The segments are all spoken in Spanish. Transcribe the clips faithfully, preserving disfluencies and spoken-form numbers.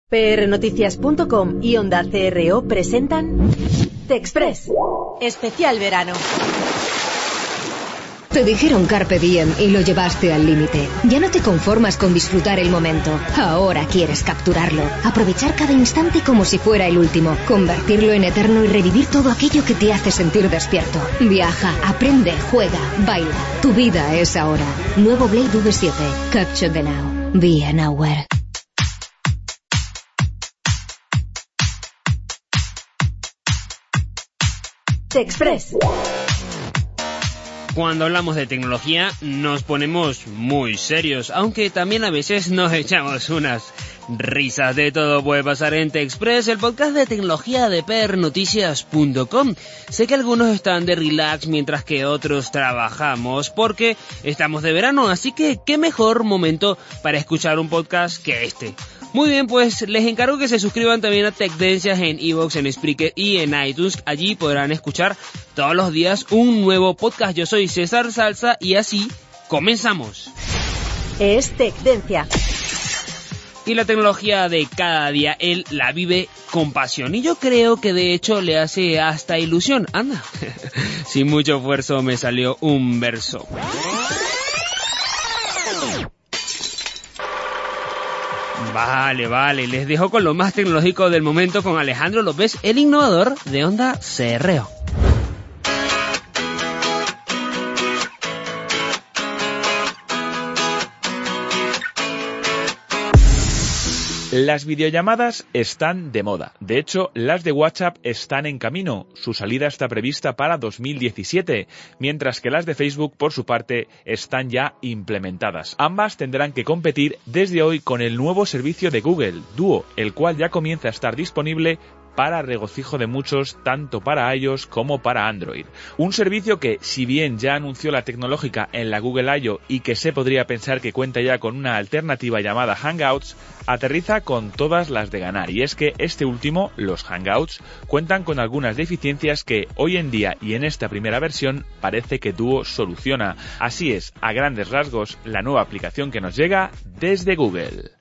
P R Noticias punto com y Onda C R O presentan T-Express, especial verano. Te dijeron carpe diem y lo llevaste al límite. Ya no te conformas con disfrutar el momento. Ahora quieres capturarlo. Aprovechar cada instante como si fuera el último. Convertirlo en eterno y revivir todo aquello que te hace sentir despierto. Viaja, aprende, juega, baila. Tu vida es ahora. Nuevo Blade V siete. Capture the now. Be an hour. T-Express. Cuando hablamos de tecnología nos ponemos muy serios, aunque también a veces nos echamos unas risas. De todo puede pasar en T-Express, el podcast de tecnología de P R Noticias punto com. Sé que algunos están de relax mientras que otros trabajamos porque estamos de verano, así que qué mejor momento para escuchar un podcast que este. Muy bien, pues les encargo que se suscriban también a Tecdencias en iVoox, en Spreaker y en iTunes. Allí podrán escuchar todos los días un nuevo podcast. Yo soy César Salsa y así comenzamos. Es Tecdencia. Y la tecnología de cada día, él la vive con pasión. Y yo creo que de hecho le hace hasta ilusión. Anda, sin mucho esfuerzo me salió un verso. Vale, vale, les dejo con lo más tecnológico del momento con Alejandro López, el innovador de Onda C R O. Las videollamadas están de moda. De hecho, las de WhatsApp están en camino. Su salida está prevista para dos mil diecisiete, mientras que las de Facebook, por su parte, están ya implementadas. Ambas tendrán que competir desde hoy con el nuevo servicio de Google, Duo, el cual ya comienza a estar disponible para regocijo de muchos, tanto para iOS como para Android. Un servicio que, si bien ya anunció la tecnológica en la Google I O y que se podría pensar que cuenta ya con una alternativa llamada Hangouts, aterriza con todas las de ganar. Y es que este último, los Hangouts, cuentan con algunas deficiencias que hoy en día y en esta primera versión parece que Duo soluciona. Así es, a grandes rasgos, la nueva aplicación que nos llega desde Google.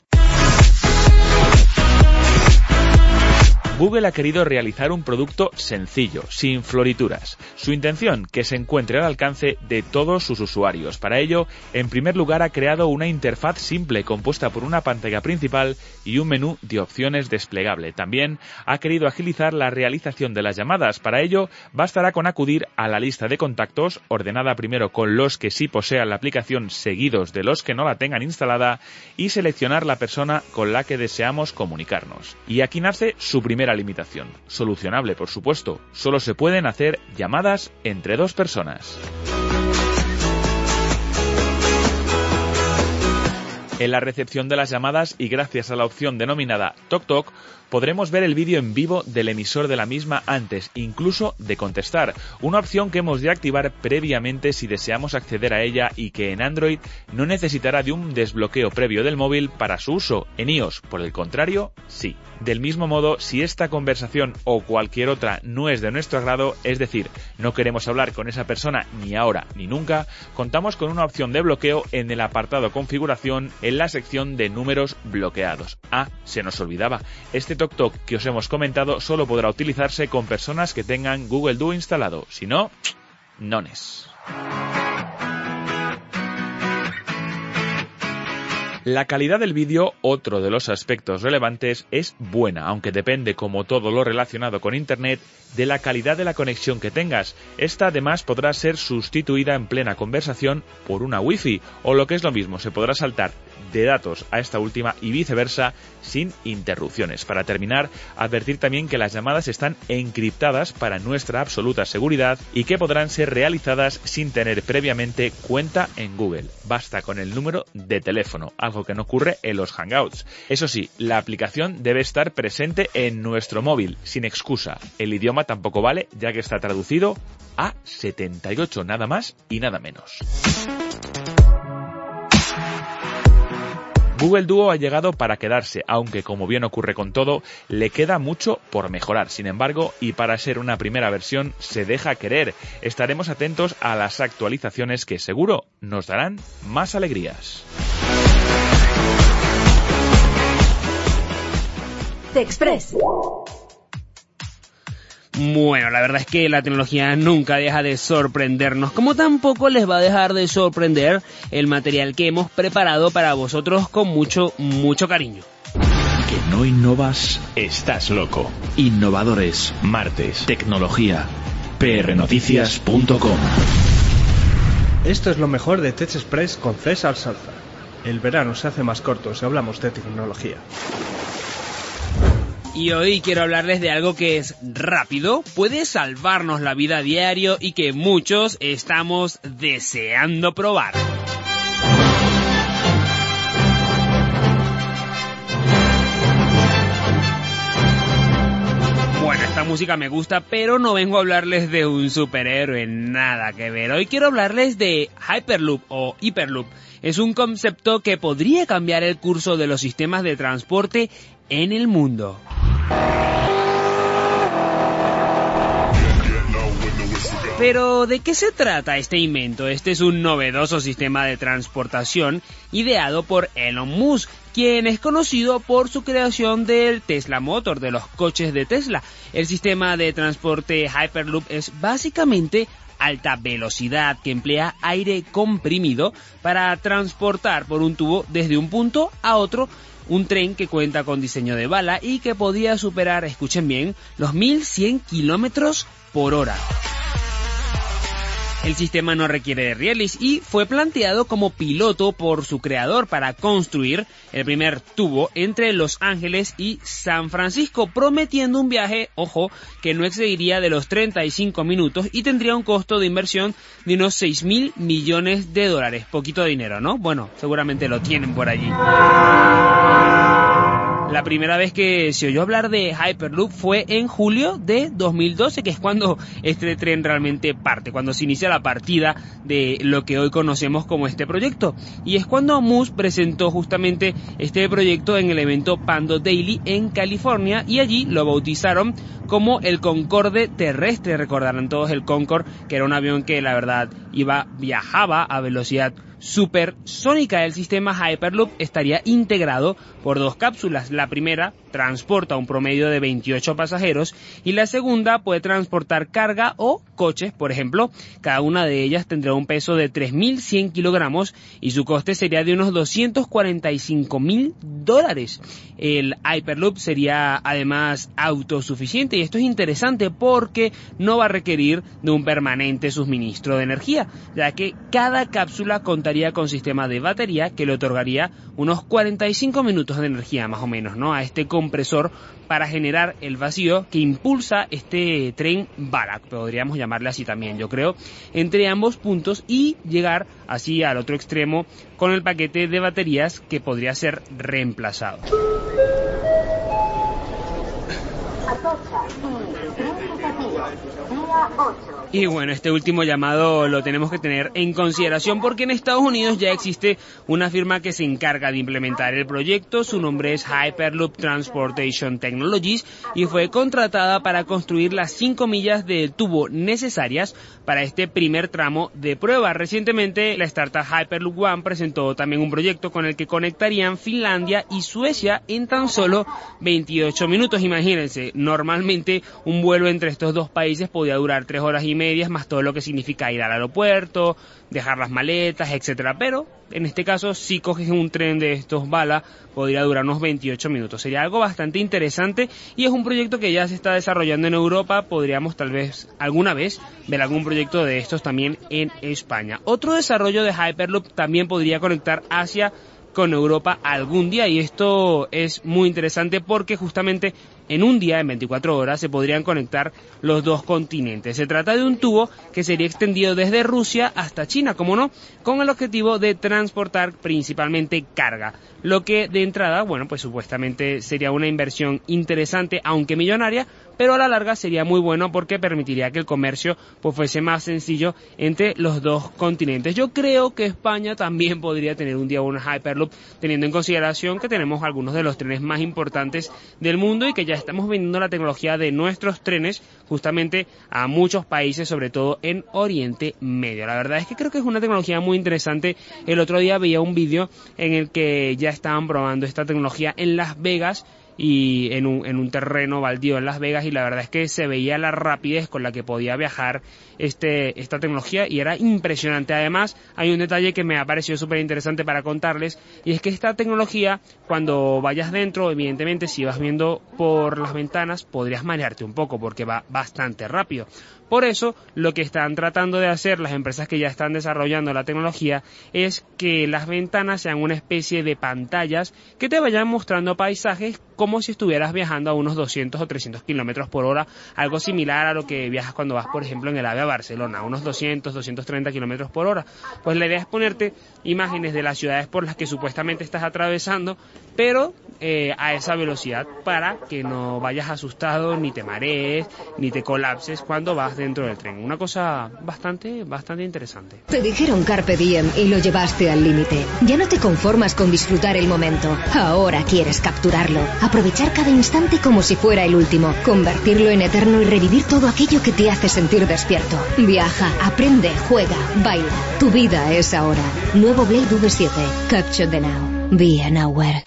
Google ha querido realizar un producto sencillo, sin florituras. Su intención, que se encuentre al alcance de todos sus usuarios. Para ello, en primer lugar ha creado una interfaz simple compuesta por una pantalla principal y un menú de opciones desplegable. También ha querido agilizar la realización de las llamadas. Para ello, bastará con acudir a la lista de contactos, ordenada primero con los que sí posean la aplicación seguidos de los que no la tengan instalada, y seleccionar la persona con la que deseamos comunicarnos. Y aquí nace su primera limitación, solucionable por supuesto, solo se pueden hacer llamadas entre dos personas. En la recepción de las llamadas y gracias a la opción denominada Talk Talk, podremos ver el vídeo en vivo del emisor de la misma antes, incluso de contestar, una opción que hemos de activar previamente si deseamos acceder a ella y que en Android no necesitará de un desbloqueo previo del móvil para su uso. En iOS, por el contrario, sí. Del mismo modo, si esta conversación o cualquier otra no es de nuestro agrado, es decir, no queremos hablar con esa persona ni ahora ni nunca, contamos con una opción de bloqueo en el apartado Configuración en la sección de números bloqueados. Ah, se nos olvidaba, este Talk Talk que os hemos comentado solo podrá utilizarse con personas que tengan Google Duo instalado, si no, nones. La calidad del vídeo, otro de los aspectos relevantes, es buena, aunque depende, como todo lo relacionado con Internet, de la calidad de la conexión que tengas. Esta además podrá ser sustituida en plena conversación por una Wi-Fi, o lo que es lo mismo, se podrá saltar de datos a esta última y viceversa sin interrupciones. Para terminar, advertir también que las llamadas están encriptadas para nuestra absoluta seguridad y que podrán ser realizadas sin tener previamente cuenta en Google. Basta con el número de teléfono, algo que no ocurre en los Hangouts. Eso sí, la aplicación debe estar presente en nuestro móvil, sin excusa. El idioma tampoco vale, ya que está traducido a setenta y ocho, nada más y nada menos. Google Duo ha llegado para quedarse, aunque como bien ocurre con todo, le queda mucho por mejorar. Sin embargo, y para ser una primera versión, se deja querer. Estaremos atentos a las actualizaciones que seguro nos darán más alegrías. TechExpress. Bueno, la verdad es que la tecnología nunca deja de sorprendernos, como tampoco les va a dejar de sorprender el material que hemos preparado para vosotros con mucho, mucho cariño. Que no innovas, estás loco. Innovadores, martes, tecnología, p r noticias punto com. Esto es lo mejor de TechExpress con César Salza. El verano se hace más corto si hablamos de tecnología. Y hoy quiero hablarles de algo que es rápido, puede salvarnos la vida a diario y que muchos estamos deseando probar. Bueno, esta música me gusta, pero no vengo a hablarles de un superhéroe, nada que ver. Hoy quiero hablarles de Hyperloop o Hyperloop. Es un concepto que podría cambiar el curso de los sistemas de transporte en el mundo. Pero, ¿de qué se trata este invento? Este es un novedoso sistema de transportación ideado por Elon Musk, quien es conocido por su creación del Tesla Motor, de los coches de Tesla. El sistema de transporte Hyperloop es básicamente alta velocidad que emplea aire comprimido para transportar por un tubo desde un punto a otro un tren que cuenta con diseño de bala y que podía superar, escuchen bien, los mil cien kilómetros por hora. El sistema no requiere de rieles y fue planteado como piloto por su creador para construir el primer tubo entre Los Ángeles y San Francisco, prometiendo un viaje, ojo, que no excediría de los treinta y cinco minutos y tendría un costo de inversión de unos seis mil millones de dólares. Poquito dinero, ¿no? Bueno, seguramente lo tienen por allí. La primera vez que se oyó hablar de Hyperloop fue en julio de dos mil doce, que es cuando este tren realmente parte, cuando se inicia la partida de lo que hoy conocemos como este proyecto. Y es cuando Musk presentó justamente este proyecto en el evento Pando Daily en California, y allí lo bautizaron como el Concorde terrestre. Recordarán todos el Concorde, que era un avión que la verdad iba, viajaba a velocidad supersónica. El sistema Hyperloop estaría integrado por dos cápsulas. La primera transporta un promedio de veintiocho pasajeros y la segunda puede transportar carga o coches, por ejemplo. Cada una de ellas tendrá un peso de tres mil cien kilogramos y su coste sería de unos doscientos cuarenta y cinco mil dólares. El Hyperloop sería además autosuficiente, y esto es interesante porque no va a requerir de un permanente suministro de energía, ya que cada cápsula contaría con sistema de batería que le otorgaría unos cuarenta y cinco minutos de energía más o menos, ¿no?, a este compresor para generar el vacío que impulsa este tren bala, podríamos llamarle así también, yo creo, entre ambos puntos y llegar así al otro extremo con el paquete de baterías que podría ser reemplazado. Y bueno, este último llamado lo tenemos que tener en consideración porque en Estados Unidos ya existe una firma que se encarga de implementar el proyecto. Su nombre es Hyperloop Transportation Technologies y fue contratada para construir las cinco millas de tubo necesarias para este primer tramo de prueba. Recientemente la startup Hyperloop One presentó también un proyecto con el que conectarían Finlandia y Suecia en tan solo veintiocho minutos. Imagínense, normalmente un vuelo entre estos dos países podía durar tres horas y medias, más todo lo que significa ir al aeropuerto, dejar las maletas, etcétera. Pero en este caso, si coges un tren de estos bala, podría durar unos veintiocho minutos. Sería algo bastante interesante y es un proyecto que ya se está desarrollando en Europa. Podríamos tal vez alguna vez ver algún proyecto de estos también en España. Otro desarrollo de Hyperloop también podría conectar Asia con Europa algún día, y esto es muy interesante porque justamente en un día, en veinticuatro horas, se podrían conectar los dos continentes. Se trata de un tubo que sería extendido desde Rusia hasta China, como no, con el objetivo de transportar principalmente carga, lo que de entrada, bueno, pues supuestamente sería una inversión interesante, aunque millonaria, pero a la larga sería muy bueno porque permitiría que el comercio pues fuese más sencillo entre los dos continentes. Yo creo que España también podría tener un día una Hyperloop, teniendo en consideración que tenemos algunos de los trenes más importantes del mundo y que ya estamos vendiendo la tecnología de nuestros trenes justamente a muchos países, sobre todo en Oriente Medio. La verdad es que creo que es una tecnología muy interesante. El otro día veía un vídeo en el que ya estaban probando esta tecnología en Las Vegas y en un, en un terreno baldío en Las Vegas, y la verdad es que se veía la rapidez con la que podía viajar este esta tecnología y era impresionante. Además, hay un detalle que me ha parecido súper interesante para contarles, y es que esta tecnología, cuando vayas dentro, evidentemente si vas viendo por las ventanas podrías marearte un poco porque va bastante rápido. Por eso, lo que están tratando de hacer las empresas que ya están desarrollando la tecnología es que las ventanas sean una especie de pantallas que te vayan mostrando paisajes como si estuvieras viajando a unos doscientos o trescientos kilómetros por hora, algo similar a lo que viajas cuando vas, por ejemplo, en el AVE a Barcelona, a unos doscientos, doscientos treinta kilómetros por hora. Pues la idea es ponerte imágenes de las ciudades por las que supuestamente estás atravesando, pero eh, a esa velocidad, para que no vayas asustado, ni te marees, ni te colapses cuando vas dentro del tren. Una cosa bastante, bastante interesante. Te dijeron Carpe Diem y lo llevaste al límite. Ya no te conformas con disfrutar el momento. Ahora quieres capturarlo. Aprovechar cada instante como si fuera el último. Convertirlo en eterno y revivir todo aquello que te hace sentir despierto. Viaja, aprende, juega, baila. Tu vida es ahora. Nuevo Blade V siete. Capture the now. Be an hour.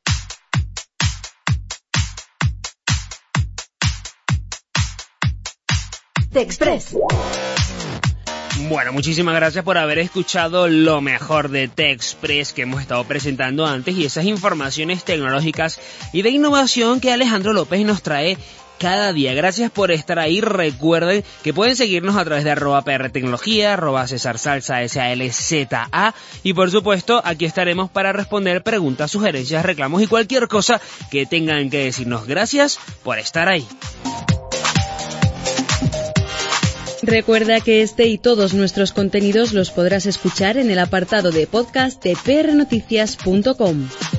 TechExpress. Bueno, muchísimas gracias por haber escuchado lo mejor de TechExpress que hemos estado presentando antes, y esas informaciones tecnológicas y de innovación que Alejandro López nos trae cada día. Gracias por estar ahí. Recuerden que pueden seguirnos a través de arroba prtecnología, arroba César Salsa, S A L Z A, y por supuesto aquí estaremos para responder preguntas, sugerencias, reclamos y cualquier cosa que tengan que decirnos. Gracias por estar ahí. Recuerda que este y todos nuestros contenidos los podrás escuchar en el apartado de podcast de p r noticias punto com.